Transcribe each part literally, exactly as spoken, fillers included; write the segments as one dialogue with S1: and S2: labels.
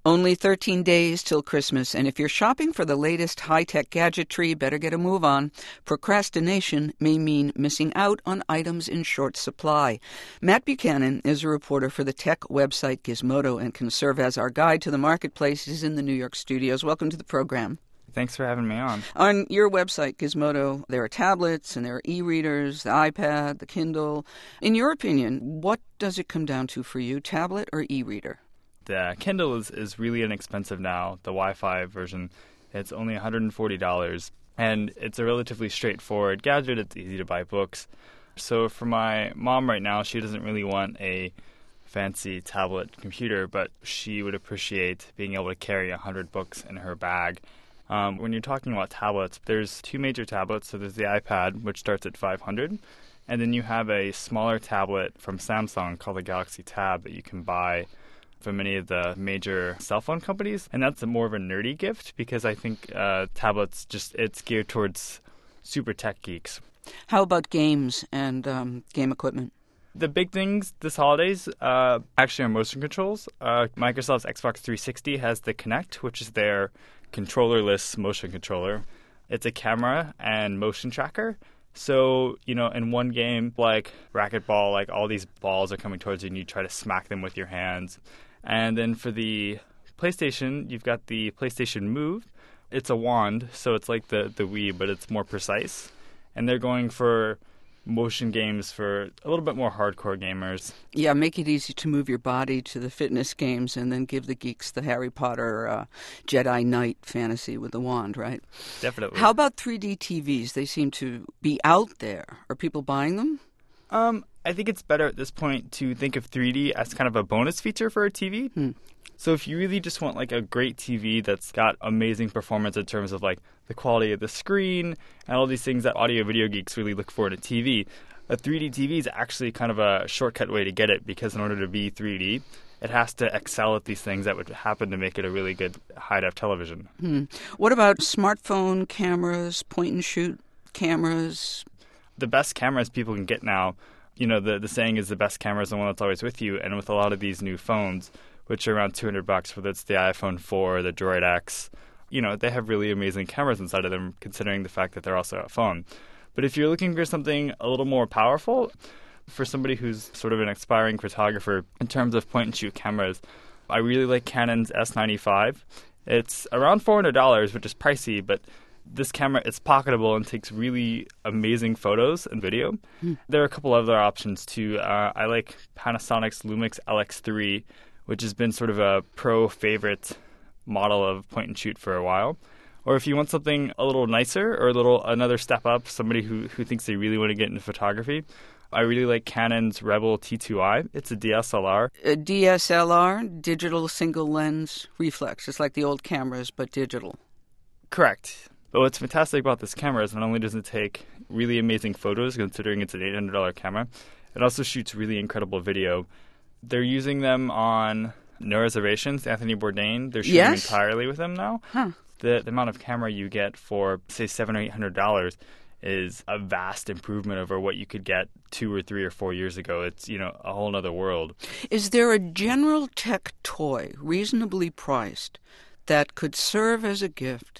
S1: Only thirteen days till Christmas, and if you're shopping for the latest high-tech gadgetry, better get a move on. Procrastination may mean missing out on items in short supply. Matt Buchanan is a reporter for the tech website Gizmodo and can serve as our guide to the marketplace. He's in the New York studios. Welcome to the program.
S2: Thanks for having me on.
S1: On your website, Gizmodo, there are tablets and there are e-readers, the iPad, the Kindle. In your opinion, what does it come down to for you, tablet or e-reader?
S2: The Kindle is, is really inexpensive now. The Wi-Fi version, it's only one hundred forty dollars. And it's a relatively straightforward gadget. It's easy to buy books. So for my mom right now, she doesn't really want a fancy tablet computer, but she would appreciate being able to carry one hundred books in her bag. Um, when you're talking about tablets, there's two major tablets. So there's the iPad, which starts at five hundred dollars. And then you have a smaller tablet from Samsung called the Galaxy Tab that you can buy from many of the major cell phone companies. And that's a more of a nerdy gift because I think uh, tablets, just it's geared towards super tech geeks.
S1: How about games and um, game equipment?
S2: The big things this holidays uh, actually are motion controls. Uh, Microsoft's Xbox three sixty has the Kinect, which is their controllerless motion controller. It's a camera and motion tracker. So, you know, in one game, like racquetball, like all these balls are coming towards you and you try to smack them with your hands. And then for the PlayStation, you've got the PlayStation Move. It's a wand, so it's like the, the Wii, but it's more precise. And they're going for motion games for a little bit more hardcore gamers.
S1: Yeah, make it easy to move your body to the fitness games and then give the geeks the Harry Potter uh, Jedi Knight fantasy with the wand, right?
S2: Definitely.
S1: How about three D T Vs? They seem to be out there. Are people buying them?
S2: Um, I think it's better at this point to think of three D as kind of a bonus feature for a T V.
S1: Hmm.
S2: So if you really just want like a great T V that's got amazing performance in terms of like the quality of the screen and all these things that audio video geeks really look for in a T V, a three D T V is actually kind of a shortcut way to get it because in order to be three D, it has to excel at these things that would happen to make it a really good high-def television.
S1: Hmm. What about smartphone cameras, point-and-shoot cameras?
S2: The best cameras people can get now, you know, the, the saying is the best camera is the one that's always with you. And with a lot of these new phones, which are around two hundred bucks, whether it's the iPhone four, the Droid X, you know, they have really amazing cameras inside of them, considering the fact that they're also a phone. But if you're looking for something a little more powerful, for somebody who's sort of an aspiring photographer in terms of point-and-shoot cameras, I really like Canon's S ninety-five. It's around four hundred dollars, which is pricey, but this camera, it's pocketable and takes really amazing photos and video. Mm. There are a couple other options too. Uh, I like Panasonic's Lumix L X three, which has been sort of a pro favorite model of point and shoot for a while. Or if you want something a little nicer or a little another step up, somebody who, who thinks they really want to get into photography, I really like Canon's Rebel T two I. It's a D S L R.
S1: A D S L R, digital single lens reflex. It's like the old cameras, but digital.
S2: Correct. But what's fantastic about this camera is not only does it take really amazing photos, considering it's an eight hundred dollars camera, it also shoots really incredible video. They're using them on No Reservations, Anthony Bourdain. They're shooting
S1: yes?
S2: entirely with them now.
S1: Huh.
S2: The, the amount of camera you get for, say, seven hundred or eight hundred dollars is a vast improvement over what you could get two or three or four years ago. It's, you know, a whole other world.
S1: Is there a general tech toy, reasonably priced, that could serve as a gift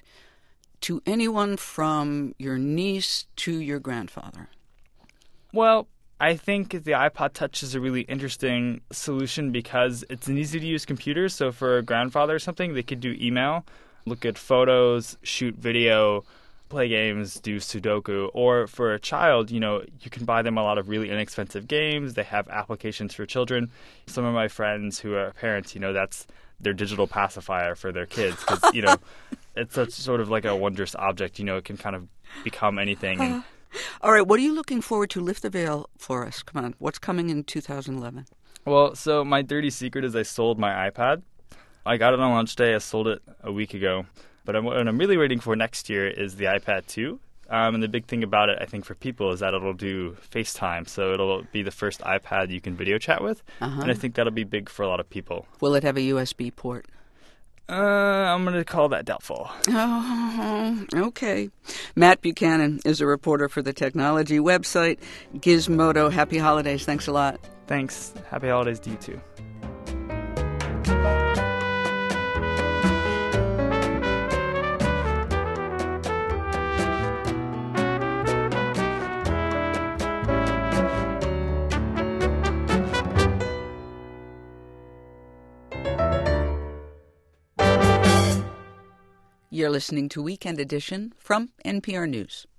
S1: to anyone from your niece to your grandfather?
S2: Well, I think the iPod Touch is a really interesting solution because it's an easy-to-use computer. So for a grandfather or something, they could do email, look at photos, shoot video, play games, do Sudoku. Or for a child, you know, you can buy them a lot of really inexpensive games. They have applications for children. Some of my friends who are parents, you know, that's their digital pacifier for their kids because, you know, it's such sort of like a wondrous object. You know, it can kind of become anything. And,
S1: all right, what are you looking forward to? Lift the veil for us. Come on. What's coming in two thousand eleven?
S2: Well, so my dirty secret is I sold my iPad. I got it on launch day. I sold it a week ago. But I'm, what I'm really waiting for next year is the iPad two. Um, and the big thing about it, I think, for people is that it'll do FaceTime. So it'll be the first iPad you can video chat with. Uh-huh. And I think that'll be big for a lot of people.
S1: Will it have a U S B port?
S2: Uh, I'm going to call that doubtful.
S1: Oh, okay. Matt Buchanan is a reporter for the technology website Gizmodo. Happy holidays. Thanks a lot.
S2: Thanks. Happy holidays to you, too.
S1: You're listening to Weekend Edition from N P R News.